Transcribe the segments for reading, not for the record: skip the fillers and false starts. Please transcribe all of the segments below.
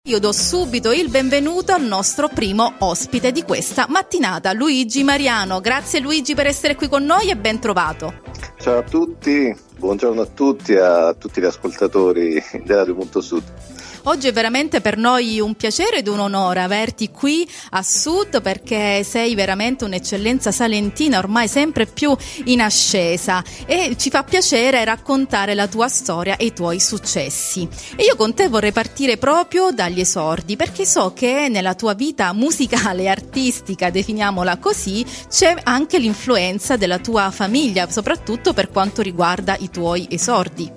Io do subito il benvenuto al nostro primo ospite di questa mattinata, Luigi Mariano. Grazie Luigi per essere qui con noi e ben trovato. Ciao a tutti, buongiorno a tutti gli ascoltatori della Radio.Sud. Oggi è veramente per noi un piacere ed un onore averti qui a Sud, perché sei veramente un'eccellenza salentina ormai sempre più in ascesa e ci fa piacere raccontare la tua storia e i tuoi successi. E io con te vorrei partire proprio dagli esordi, perché so che nella tua vita musicale e artistica, definiamola così, c'è anche l'influenza della tua famiglia, soprattutto per quanto riguarda i tuoi esordi.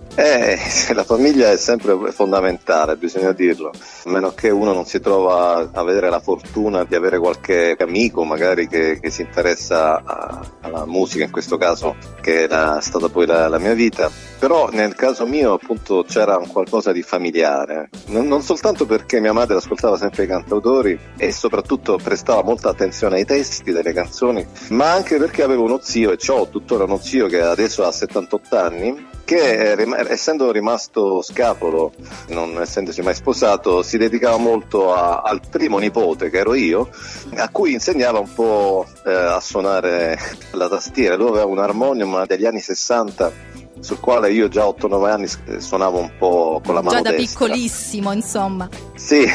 La famiglia è sempre fondamentale, bisogna dirlo, a meno che uno non si trova a vedere la fortuna di avere qualche amico magari che si interessa alla musica, in questo caso che era stata poi la mia vita. Però nel caso mio appunto c'era un qualcosa di familiare, non soltanto perché mia madre ascoltava sempre i cantautori e soprattutto prestava molta attenzione ai testi delle canzoni, ma anche perché avevo uno zio, e c'ho tuttora uno zio che adesso ha 78 anni, che essendo rimasto scapolo, non essendosi mai sposato, si dedicava molto al primo nipote, che ero io, a cui insegnava un po' a suonare la tastiera. Lui aveva un armonium degli anni 60 sul quale io già a 8-9 anni suonavo un po' con la mano destra. Già da piccolissimo, insomma. Sì,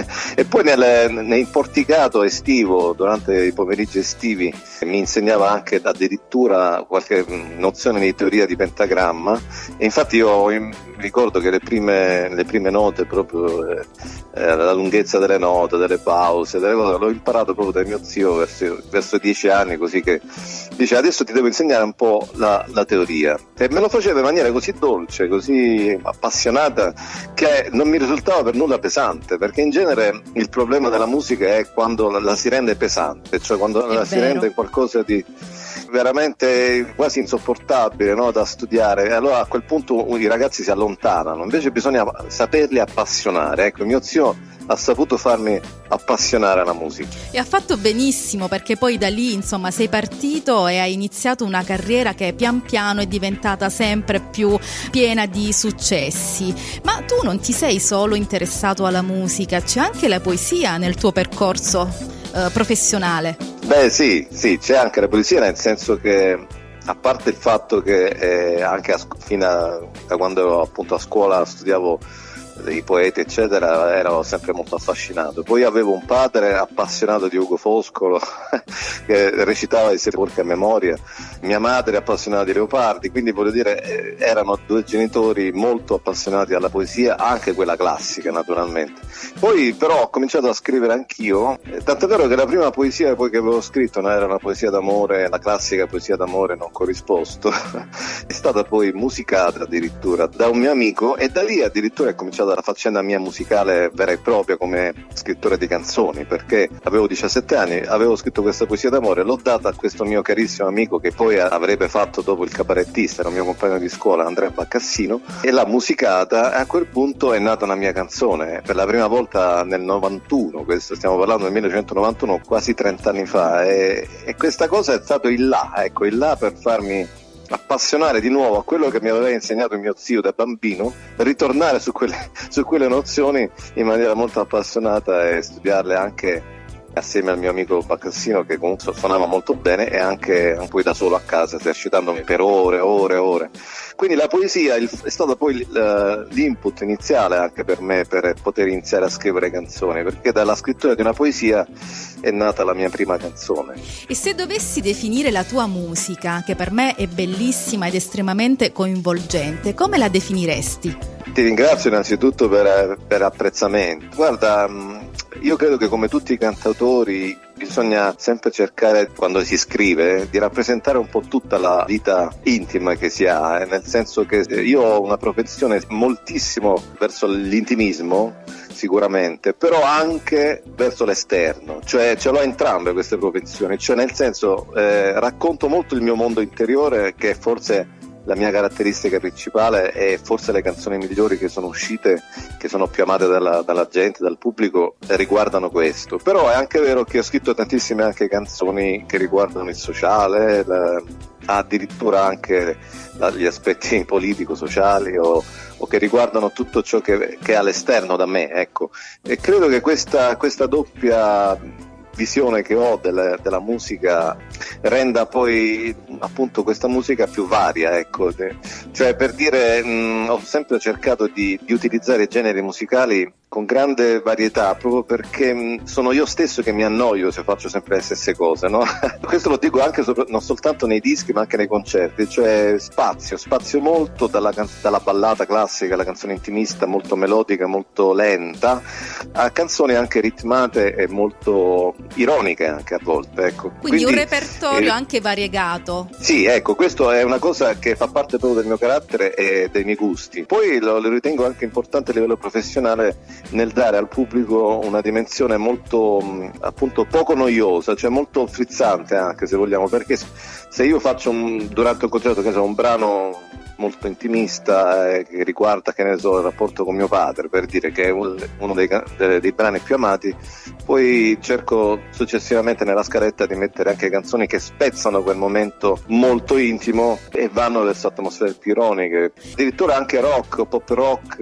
e poi nel porticato estivo, durante i pomeriggi estivi, mi insegnava anche addirittura qualche nozione di teoria di pentagramma, e infatti io ricordo che le prime note, proprio la lunghezza delle note, delle pause, delle cose, l'ho imparato proprio da mio zio verso 10 anni, così che dice: adesso ti devo insegnare un po' la teoria, e me lo faceva in maniera così dolce, così appassionata, che non mi risultava per nulla pesante, perché in genere il problema della musica è quando la si rende pesante, cioè quando la si rende qualcosa di veramente quasi insopportabile, no, da studiare, e allora a quel punto i ragazzi si allontanano. Invece bisogna saperli appassionare. Ecco, mio zio ha saputo farmi appassionare alla musica. E ha fatto benissimo, perché poi da lì, insomma, sei partito e hai iniziato una carriera che pian piano è diventata sempre più piena di successi. Ma tu non ti sei solo interessato alla musica, c'è anche la poesia nel tuo percorso professionale. Beh sì, c'è anche la poesia, nel senso che, a parte il fatto che anche da quando ero appunto a scuola studiavo i poeti eccetera, ero sempre molto affascinato. Poi avevo un padre appassionato di Ugo Foscolo che recitava i Sepolcri a memoria, mia madre appassionata di Leopardi, quindi voglio dire erano due genitori molto appassionati alla poesia, anche quella classica naturalmente. Poi però ho cominciato a scrivere anch'io, tant'è vero che la prima poesia poi che avevo scritto era una poesia d'amore, la classica poesia d'amore non corrisposto, è stata poi musicata addirittura da un mio amico, e da lì addirittura è cominciata la faccenda mia musicale vera e propria come scrittore di canzoni, perché avevo 17 anni, avevo scritto questa poesia d'amore, l'ho data a questo mio carissimo amico che poi avrebbe fatto dopo il cabarettista, era un mio compagno di scuola, Andrea Baccassino, e l'ha musicata, e a quel punto è nata una mia canzone per la prima volta nel 91, questo stiamo parlando del 1991, quasi 30 anni fa, e questa cosa è stato il là per farmi appassionare di nuovo a quello che mi aveva insegnato mio zio da bambino, ritornare su quelle nozioni in maniera molto appassionata e studiarle anche assieme al mio amico Baccassino, che comunque suonava molto bene, e anche poi da solo a casa, esercitandomi per ore. Quindi la poesia è stato poi l'input iniziale anche per me per poter iniziare a scrivere canzoni, perché dalla scrittura di una poesia è nata la mia prima canzone. E se dovessi definire la tua musica, che per me è bellissima ed estremamente coinvolgente, come la definiresti? Ti ringrazio innanzitutto per apprezzamento. Guarda, io credo che come tutti i cantautori bisogna sempre cercare, quando si scrive, di rappresentare un po' tutta la vita intima che si ha, nel senso che io ho una propensione moltissimo verso l'intimismo, sicuramente, però anche verso l'esterno, cioè ce l'ho entrambe queste propensioni, cioè nel senso racconto molto il mio mondo interiore, che è forse la mia caratteristica principale, e forse le canzoni migliori che sono uscite, che sono più amate dalla gente, dal pubblico, riguardano questo. Però è anche vero che ho scritto tantissime anche canzoni che riguardano il sociale, ha addirittura anche gli aspetti politico-sociali o che riguardano tutto ciò che è all'esterno da me, ecco. E credo che questa doppia visione che ho della musica renda poi appunto questa musica più varia, ecco. Cioè, per dire, ho sempre cercato di utilizzare generi musicali con grande varietà, proprio perché sono io stesso che mi annoio se faccio sempre le stesse cose, no? Questo lo dico anche non soltanto nei dischi ma anche nei concerti, cioè spazio molto dalla ballata classica, la canzone intimista molto melodica, molto lenta, a canzoni anche ritmate e molto ironiche anche a volte, ecco. Quindi un repertorio anche variegato. Sì, ecco, questo è una cosa che fa parte proprio del mio carattere e dei miei gusti. Poi lo ritengo anche importante a livello professionale nel dare al pubblico una dimensione molto appunto poco noiosa, cioè molto frizzante anche, se vogliamo, perché se io faccio durante un concerto che un brano molto intimista che riguarda, che ne so, il rapporto con mio padre, per dire, che è uno dei brani più amati, poi cerco successivamente nella scaletta di mettere anche canzoni che spezzano quel momento molto intimo e vanno verso atmosfere più ironiche, addirittura anche rock o pop rock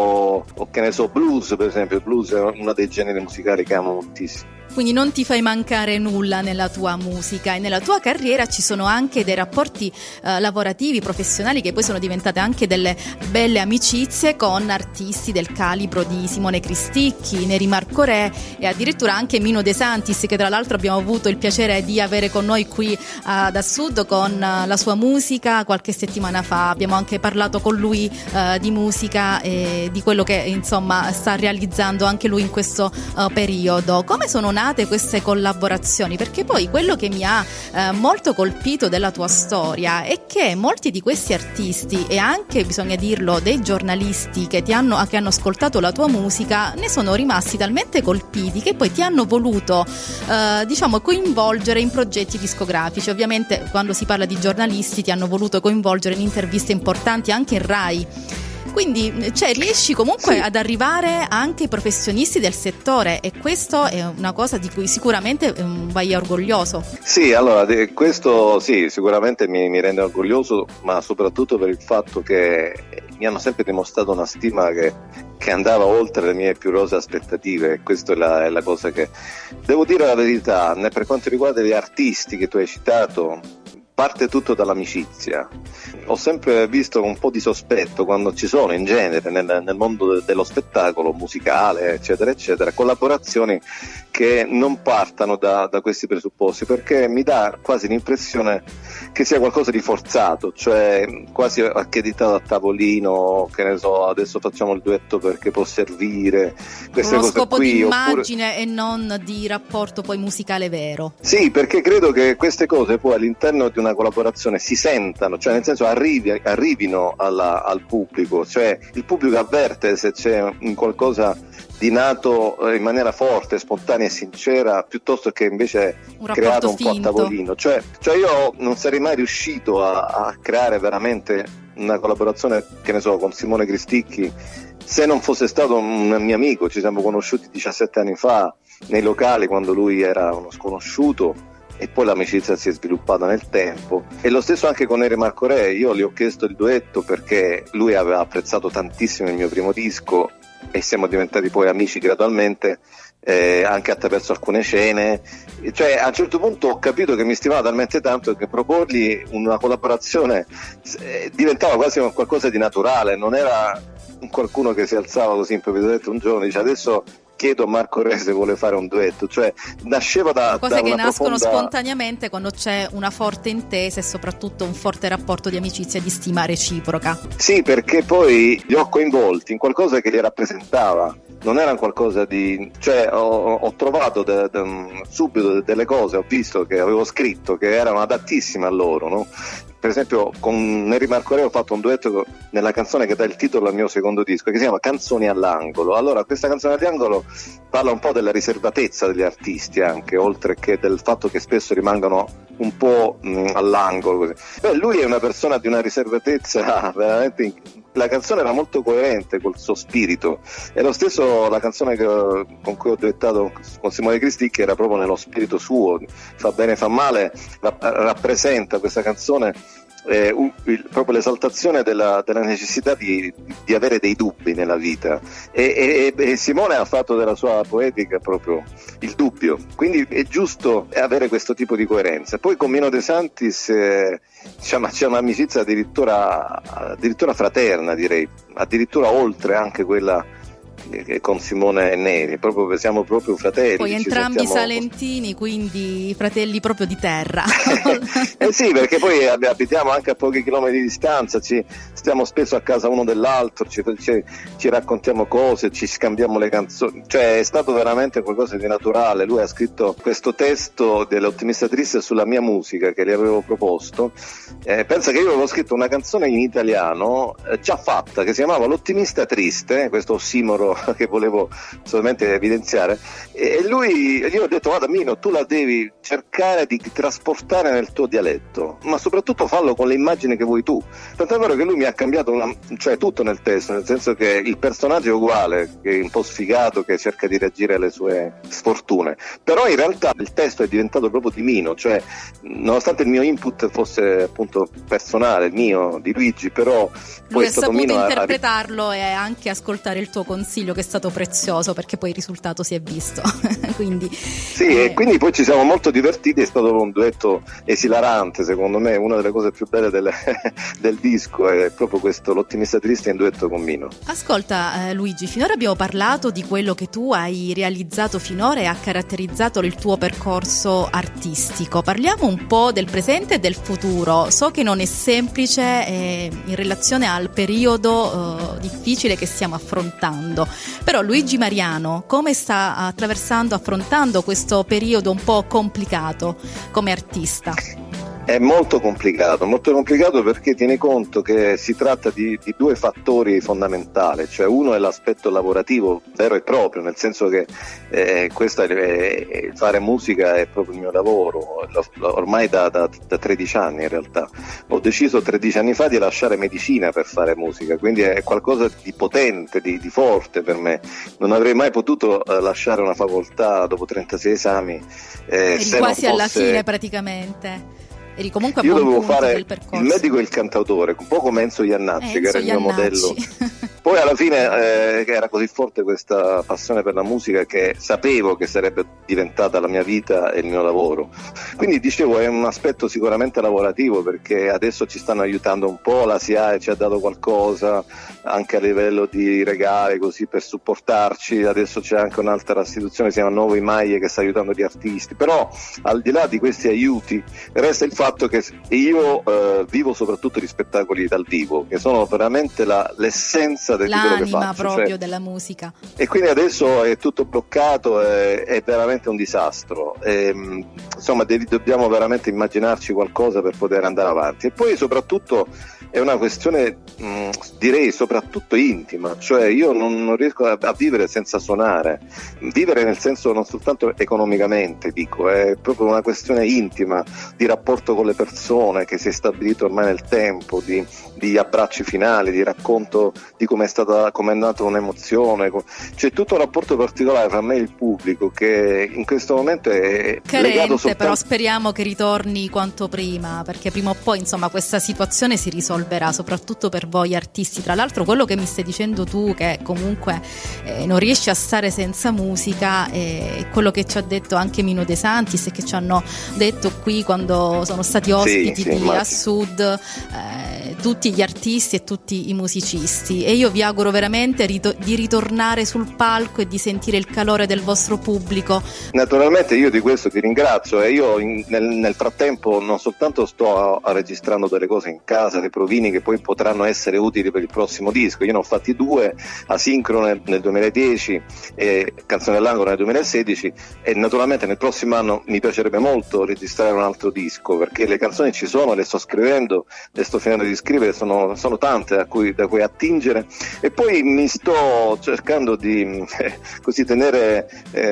o che ne so, blues, per esempio. Il blues è uno dei generi musicali che amo moltissimo. Quindi non ti fai mancare nulla nella tua musica, e nella tua carriera ci sono anche dei rapporti lavorativi, professionali, che poi sono diventate anche delle belle amicizie con artisti del calibro di Simone Cristicchi, Neri Marco Re e addirittura anche Mino De Santis, che tra l'altro abbiamo avuto il piacere di avere con noi qui da Sud con la sua musica qualche settimana fa. Abbiamo anche parlato con lui di musica e di quello che insomma sta realizzando anche lui in questo periodo. Come sono nate queste collaborazioni? Perché poi quello che mi ha molto colpito della tua storia è che molti di questi artisti, e anche, bisogna dirlo, dei giornalisti che hanno ascoltato la tua musica, ne sono rimasti talmente colpiti che poi ti hanno voluto coinvolgere in progetti discografici. Ovviamente quando si parla di giornalisti ti hanno voluto coinvolgere in interviste importanti anche in Rai. Quindi riesci comunque ad arrivare anche ai professionisti del settore, e questo è una cosa di cui sicuramente vai orgoglioso. Sì, allora questo sì, sicuramente mi rende orgoglioso, ma soprattutto per il fatto che mi hanno sempre dimostrato una stima che andava oltre le mie più rose aspettative. Questa è la cosa che devo dire la verità. Per quanto riguarda gli artisti che tu hai citato, parte tutto dall'amicizia. Ho sempre visto un po' di sospetto quando ci sono in genere nel mondo dello spettacolo musicale, eccetera eccetera, collaborazioni che non partano da questi presupposti, perché mi dà quasi l'impressione che sia qualcosa di forzato, cioè quasi accreditato a tavolino, che ne so, adesso facciamo il duetto perché può servire, queste cose qui. Uno scopo di immagine e non di rapporto poi musicale vero. Sì, perché credo che queste cose poi all'interno di una collaborazione si sentano, cioè nel senso arrivino al pubblico, cioè il pubblico avverte se c'è un qualcosa di nato in maniera forte, spontanea e sincera, piuttosto che invece creato un po' a tavolino. Cioè io non sarei mai riuscito a creare veramente una collaborazione, che ne so, con Simone Cristicchi se non fosse stato un mio amico. Ci siamo conosciuti 17 anni fa nei locali quando lui era uno sconosciuto, e poi l'amicizia si è sviluppata nel tempo. E lo stesso anche con Neri Marco Re. Io gli ho chiesto il duetto perché lui aveva apprezzato tantissimo il mio primo disco e siamo diventati poi amici gradualmente, anche attraverso alcune scene. Cioè a un certo punto ho capito che mi stimava talmente tanto che proporgli una collaborazione diventava quasi qualcosa di naturale, non era qualcuno che si alzava così improvvisamente un giorno e dice adesso chiedo a Marco Re se vuole fare un duetto. Cioè nasceva da cose che nascono profonda... spontaneamente quando c'è una forte intesa e soprattutto un forte rapporto di amicizia e di stima reciproca. Sì, perché poi li ho coinvolti in qualcosa che li rappresentava, non era qualcosa di... cioè ho trovato subito delle cose, ho visto che avevo scritto che erano adattissime a loro, no? Per esempio con Neri Marco Re ho fatto un duetto nella canzone che dà il titolo al mio secondo disco, che si chiama Canzoni all'angolo. Allora questa canzone all'angolo parla un po' della riservatezza degli artisti anche, oltre che del fatto che spesso rimangono un po' all'angolo così. Beh, lui è una persona di una riservatezza veramente la canzone era molto coerente col suo spirito. È lo stesso la canzone con cui ho duettato con Simone Cristi, che era proprio nello spirito suo. Fa bene, fa male, rappresenta questa canzone proprio l'esaltazione della necessità di avere dei dubbi nella vita, e Simone ha fatto della sua poetica proprio il dubbio, quindi è giusto avere questo tipo di coerenza. Poi con Mino De Santis diciamo, c'è un'amicizia addirittura fraterna, direi, addirittura oltre anche quella con Simone Neri, siamo proprio fratelli. Poi entrambi salentini, quindi fratelli proprio di terra. Sì, perché poi abitiamo anche a pochi chilometri di distanza, stiamo spesso a casa uno dell'altro, ci raccontiamo cose, ci scambiamo le canzoni, cioè è stato veramente qualcosa di naturale. Lui ha scritto questo testo dell'Ottimista Triste sulla mia musica che gli avevo proposto. Pensa che io avevo scritto una canzone in italiano già fatta, che si chiamava L'Ottimista Triste, questo ossimoro che volevo solamente evidenziare, e io ho detto: guarda Mino, tu la devi cercare di trasportare nel tuo dialetto, ma soprattutto fallo con le immagini che vuoi tu. Tant'è vero che lui mi ha cambiato tutto nel testo, nel senso che il personaggio è uguale, che è un po' sfigato, che cerca di reagire alle sue sfortune, però in realtà il testo è diventato proprio di Mino, cioè nonostante il mio input fosse appunto personale, il mio, di Luigi, però lui ha saputo interpretarlo e anche ascoltare il tuo consiglio, che è stato prezioso, perché poi il risultato si è visto. Quindi sì, e quindi poi ci siamo molto divertiti, è stato un duetto esilarante, secondo me una delle cose più belle del disco è proprio questo, L'Ottimista Triste in duetto con Mino. Ascolta Luigi, finora abbiamo parlato di quello che tu hai realizzato finora e ha caratterizzato il tuo percorso artistico. Parliamo un po' del presente e del futuro. So che non è semplice in relazione al periodo difficile che stiamo affrontando, però Luigi Mariano come sta affrontando questo periodo un po' complicato come artista? È molto complicato perché tieni conto che si tratta di due fattori fondamentali, cioè uno è l'aspetto lavorativo vero e proprio, nel senso che fare musica è proprio il mio lavoro, ormai da 13 anni in realtà. Ho deciso 13 anni fa di lasciare medicina per fare musica, quindi è qualcosa di potente, di forte per me. Non avrei mai potuto lasciare una facoltà dopo 36 esami. Eri quasi alla fine praticamente. Eri comunque a io buon dovevo punto fare del percorso. Il medico e il cantautore, un po' come Enzo Iannacci, che era il mio modello. Poi alla fine era così forte questa passione per la musica che sapevo che sarebbe diventata la mia vita e il mio lavoro. Quindi dicevo, è un aspetto sicuramente lavorativo, perché adesso ci stanno aiutando un po', la SIAE ci ha dato qualcosa anche a livello di regali, così, per supportarci. Adesso c'è anche un'altra istituzione, si chiama Nuovi Maglie, che sta aiutando gli artisti. Però al di là di questi aiuti resta il fatto che io vivo soprattutto di spettacoli dal vivo, che sono veramente l'essenza di quello che faccio, l'anima proprio della musica. E quindi adesso è tutto bloccato, è veramente un disastro. Insomma, dobbiamo veramente immaginarci qualcosa per poter andare avanti. E poi soprattutto è una questione, direi soprattutto intima, cioè io non riesco a vivere senza suonare. Vivere nel senso non soltanto economicamente, dico, è proprio una questione intima, di rapporto con le persone che si è stabilito ormai nel tempo, di abbracci finali, di racconto di come è nata un'emozione. C'è tutto un rapporto particolare tra me e il pubblico che in questo momento è carente, legato soltanto... però speriamo che ritorni quanto prima, perché prima o poi insomma questa situazione si risolverà, soprattutto per voi artisti. Tra l'altro quello che mi stai dicendo tu, che comunque non riesci a stare senza musica, quello che ci ha detto anche Mino De Santis e che ci hanno detto qui quando sono stati ospiti a Sud, tutti gli artisti e tutti i musicisti. E io vi auguro veramente di ritornare sul palco e di sentire il calore del vostro pubblico. Naturalmente io di questo ti ringrazio, e io nel frattempo non soltanto sto registrando delle cose in casa, dei provini che poi potranno essere utili per il prossimo disco. Io ne ho fatti 2, Asincrone nel 2010 e Canzone dell'Angolo nel 2016, e naturalmente nel prossimo anno mi piacerebbe molto registrare un altro disco, perché le canzoni ci sono, le sto scrivendo, le sto finendo di scrivere, sono tante da cui attingere, e poi mi sto cercando di così tenere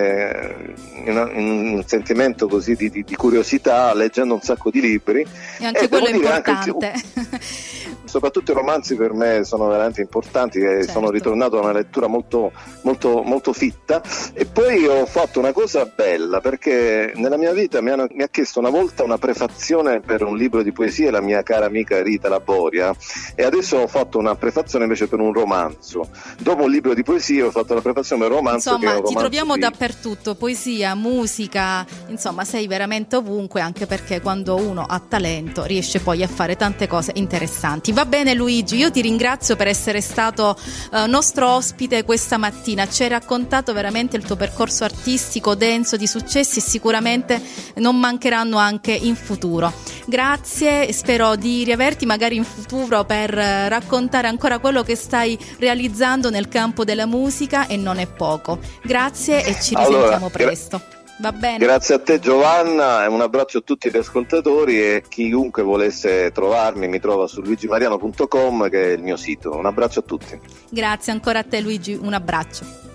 un sentimento così di curiosità, leggendo un sacco di libri. E anche quello è importante. soprattutto i romanzi per me sono veramente importanti e Certo. sono ritornato a una lettura molto, molto, molto fitta. E poi ho fatto una cosa bella, perché nella mia vita mi ha chiesto una volta una prefazione per un libro di poesie la mia cara amica Rita Laboria, e adesso ho fatto una prefazione invece per un romanzo. Dopo un libro di poesie ho fatto la prefazione per un romanzo. che è Insomma, un ti romanzo troviamo di- dappertutto, poesia, musica, insomma sei veramente ovunque, anche perché quando uno ha talento riesce poi a fare tante cose interessanti. Va bene Luigi, io ti ringrazio per essere stato nostro ospite questa mattina, ci hai raccontato veramente il tuo percorso artistico denso di successi e sicuramente non mancheranno anche in futuro. Grazie, spero di riaverti magari in futuro per raccontare ancora quello che stai realizzando nel campo della musica, e non è poco. Grazie e ci risentiamo presto. Va bene? Grazie a te Giovanna, e un abbraccio a tutti gli ascoltatori, e chiunque volesse trovarmi mi trova su luigimariano.com, che è il mio sito. Un abbraccio a tutti. Grazie ancora a te Luigi, un abbraccio.